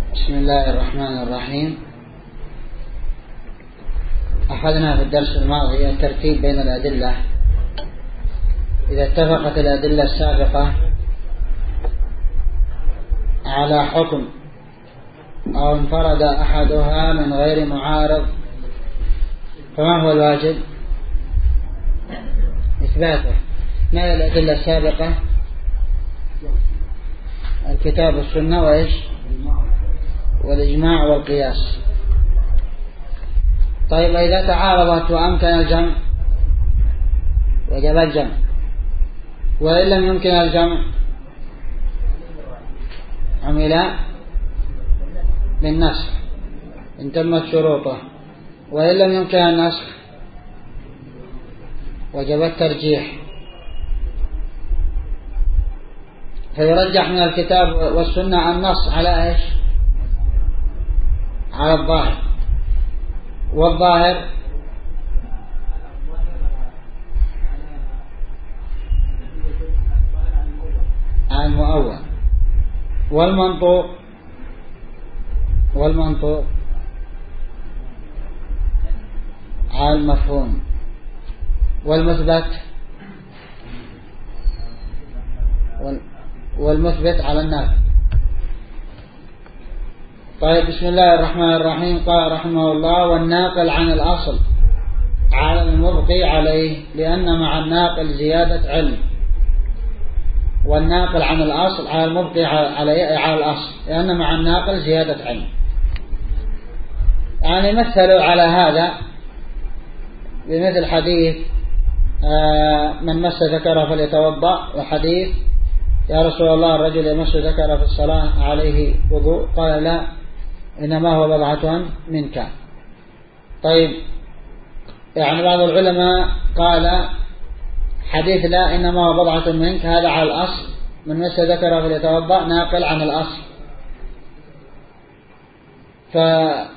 بسم الله الرحمن الرحيم. أخذنا في الدرس الماضي الترتيب بين الأدلة إذا اتفقت الأدلة السابقة على حكم أو انفرد أحدها من غير معارض، فما هو الواجب؟ إثباته. ما هي الأدلة السابقة؟ الكتاب والسنة وإيش؟ والإجماع والقياس. طيب إذا تعارضت وأمكن الجمع وجب الجمع، وإن لم يمكن الجمع عمل بالنسخ إن تمت شروطه، وإن لم يمكن النسخ وجب الترجيح، فيرجح من الكتاب والسنة النص على إيش؟ على الظاهر، والظاهر على المؤول، والمنطوق على المفهوم، والمثبت على النافي. طيب، بسم الله الرحمن الرحيم. قال رحمه الله: والناقل عن الأصل على المبقي عليه، لأن مع الناقل زيادة علم. والناقل عن الأصل على المبقي على الأصل، لأن مع الناقل زيادة علم. يعني مثلوا على هذا بمثل حديث من مس ذكره فليتوضأ، وحديث يا رسول الله الرجل يمس ذكره في الصلاة عليه وضوء؟ قال لا، إنما هو بضعة منك. طيب، يعني بعض العلماء قال حديث لا إنما هو بضعة منك هذا على الأصل، من مس ذكره فليتوضأ ناقل عن الأصل، فقالوا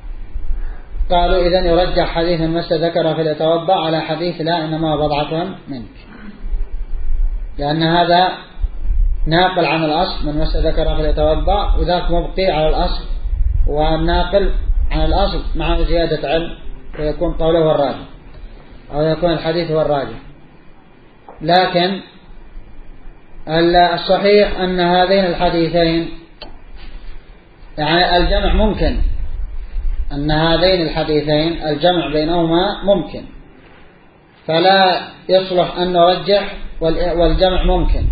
إذن يرجح حديث من مس ذكره فليتوضأ على حديث لا إنما هو بضعة منك، لأن هذا ناقل عن الأصل من مس ذكره فليتوضأ، وذاك مبقي على الأصل، والناقل عن الأصل مع زيادة علم، فيكون قوله هو الراجح أو يكون الحديث هو الراجح. لكن الصحيح أن هذين الحديثين يعني الجمع ممكن، أن هذين الحديثين الجمع بينهما ممكن، فلا يصلح أن نرجح، والجمع ممكن.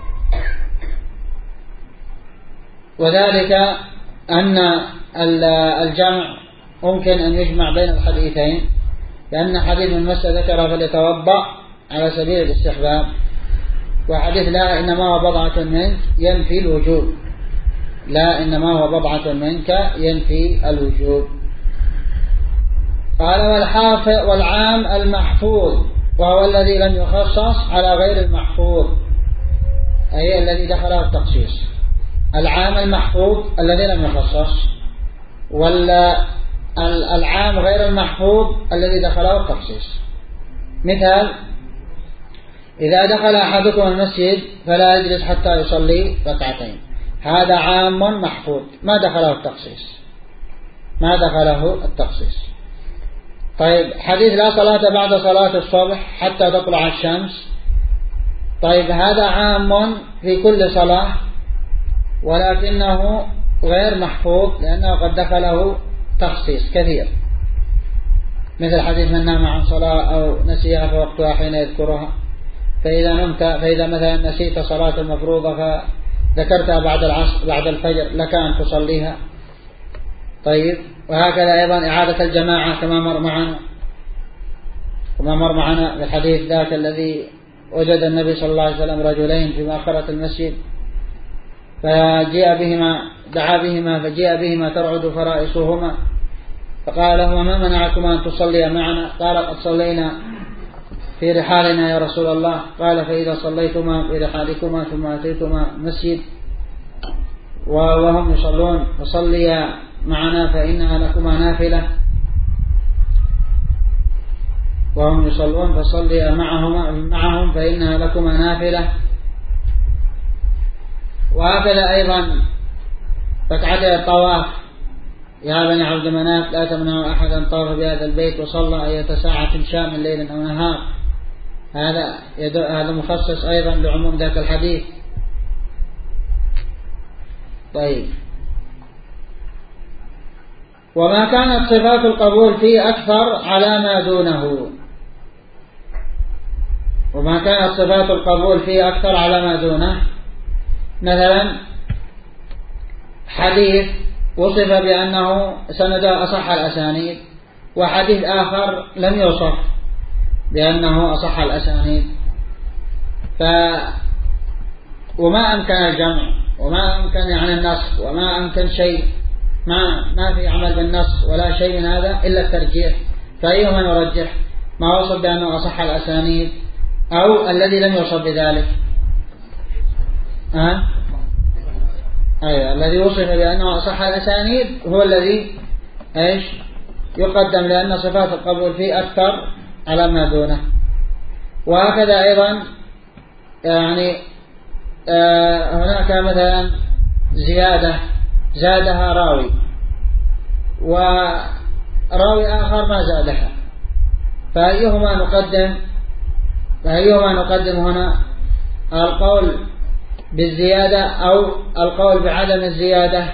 وذلك أن الجمع ممكن أن يجمع بين الحديثين، لأن حديث من مس ذكره فليتوضأ على سبيل الاستحباب، وحديث لا إنما هو بضعة منك ينفي الوجوب. لا إنما هو بضعة منك ينفي الوجوب. قال: والعام المحفوظ، وهو الذي لم يخصص على غير المحفوظ، أي الذي دخله التخصيص. العام المحفوظ الذي لم يخصص، والعام غير المحفوظ الذي دخله التخصيص. مثال: إذا دخل أحدكم المسجد فلا يجلس حتى يصلي ركعتين، هذا عام محفوظ ما دخله التخصيص. طيب، حديث لا صلاة بعد صلاة الصبح حتى تطلع الشمس، طيب هذا عام في كل صلاة، ولكنه غير محفوظ لأنه قد دخله تخصيص كثير، مثل حديث من نام عن صلاة أو نسيها فوقتها حين يذكرها، فإذا مثلا نسيت صلاة المفروضة فذكرتها بعد العصر بعد الفجر لك أن تصليها. طيب، وهكذا أيضا إعادة الجماعة كما مر معنا في الحديث ذاك الذي وجد النبي صلى الله عليه وسلم رجلين في مؤخرة المسجد، دعا بهما فجيء بهما ترعد فرائصهما، فقال لهما: ما منعكما أن تصليا معنا؟ قال: قد صلينا في رحالنا يا رسول الله. قال: فإذا صليتما في رحالكما ثم أتيتما المسجد وهم يصلون فصليا معنا فإنها لكما نافلة، وهم يصلون فصليا معهم فإنها لكما نافلة. وهكذا أيضا ركعتي الطواف يا بني عبد مناف لا تمنعوا أحدا طاف بهذا البيت وصلى أية ساعة شاء من ليل أو نهار، هذا مخصص أيضا لعموم ذاك الحديث. طيب، وما كانت صفات القبول فيه أكثر على ما دونه، وما كانت صفات القبول فيه أكثر على ما دونه، مثلا حديث وصف بأنه سنده أصح الأسانيد، وحديث آخر لم يوصف بأنه أصح الأسانيد، وما أمكن الجمع وما أمكن النسخ وما أمكن شيء، ما في عمل بالنص ولا شيء من هذا إلا الترجيح. فأيهما نرجح؟ ما وصف بأنه أصح الأسانيد أو الذي لم يوصف بذلك؟ أيوة، الذي وصف بأنه أصح الأسانيد هو الذي يقدم، لأن صفات القبول فيه أكثر على ما دونه. وهكذا أيضا هناك مثلا زيادة زادها راوي وراوي آخر ما زادها، فأيهما نقدم هنا؟ القول بالزيادة أو القول بعدم الزيادة؟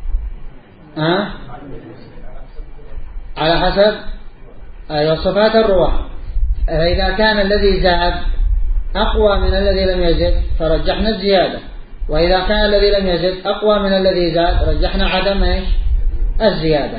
على حسب صفات الرواة. إذا كان الذي زاد أقوى من الذي لم يزد فرجحنا الزيادة، وإذا كان الذي لم يزد أقوى من الذي زاد رجحنا عدم الزيادة.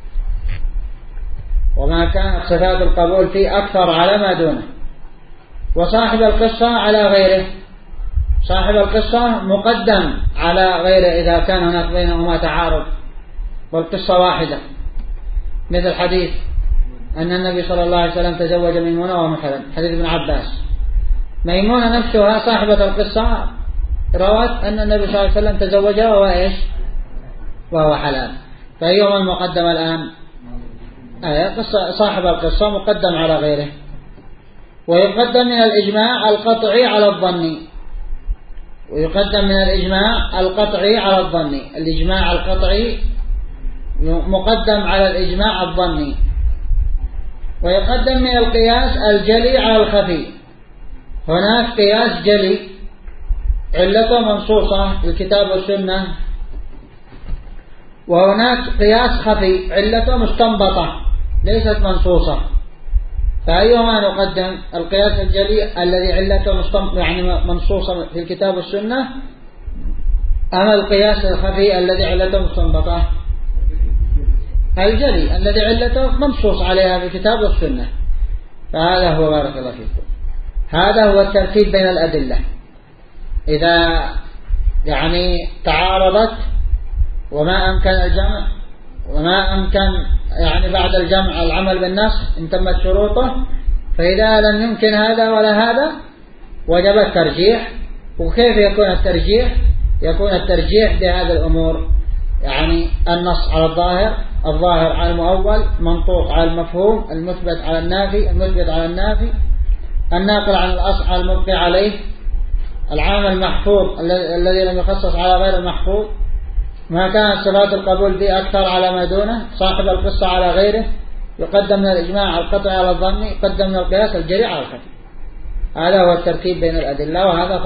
وما كانت صفات القبول فيه أكثر على ما دونه. وصاحب القصة على غيره، صاحب القصة مقدم على غيره إذا كان هناك بينهما تعارض والقصة واحدة، مثل حديث أن النبي صلى الله عليه وسلم تزوج ميمونة ومحرم، حديث ابن عباس. ميمونة نفسها صاحبة القصة روت أن النبي صلى الله عليه وسلم تزوجها وهو حلال، فأيهما المقدم الآن؟ صاحب القصة مقدم على غيره. ويقدم من الإجماع القطعي على الظني، الإجماع القطعي مقدم على الإجماع الظني. ويقدم من القياس الجلي على الخفي، هناك قياس جلي علته منصوصة في الكتاب والسنة، وهناك قياس خفي علته مستنبطة ليست منصوصة، فأيهما نقدم؟ القياس الجلي الذي علته منصوصة في الكتاب والسنة، أما القياس الخفي الذي علته مستنبطة؟ الجلي الذي علته منصوص عليها في الكتاب والسنة. فهذا هو، بارك الله فيكم، هذا هو الترتيب بين الأدلة. إذا تعارضت وما أمكن الجمع وما أمكن بعد الجمع العمل بالنص إن تمت شروطه، فإذا لم يمكن هذا ولا هذا وجب الترجيح. وكيف يكون الترجيح؟ يكون الترجيح بهذه الأمور، النص على الظاهر على المؤول، منطوق على المفهوم، المثبت على النافي، الناقل عن الأصل على المبقي عليه، العام المحفوظ الذي لم يخصص على غير المحفوظ. ما كانت صفات القبول فيه أكثر على ما دونه، صاحب القصة على غيره، يقدم من الإجماع القطعي على الظن، يقدم من القياس الجريء على الخفي. هذا هو الترتيب بين الأدلة، وهذا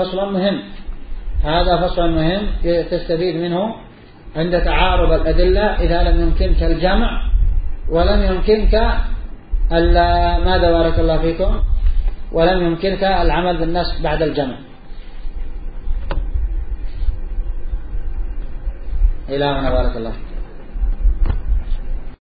فصل مهم تستفيد منه عند تعارض الأدلة، إذا لم يمكنك الجمع ولم يمكنك ماذا بارك الله فيكم، ولم يمكنك العمل بالنسخ بعد الجمع. إلى هنا بارك الله.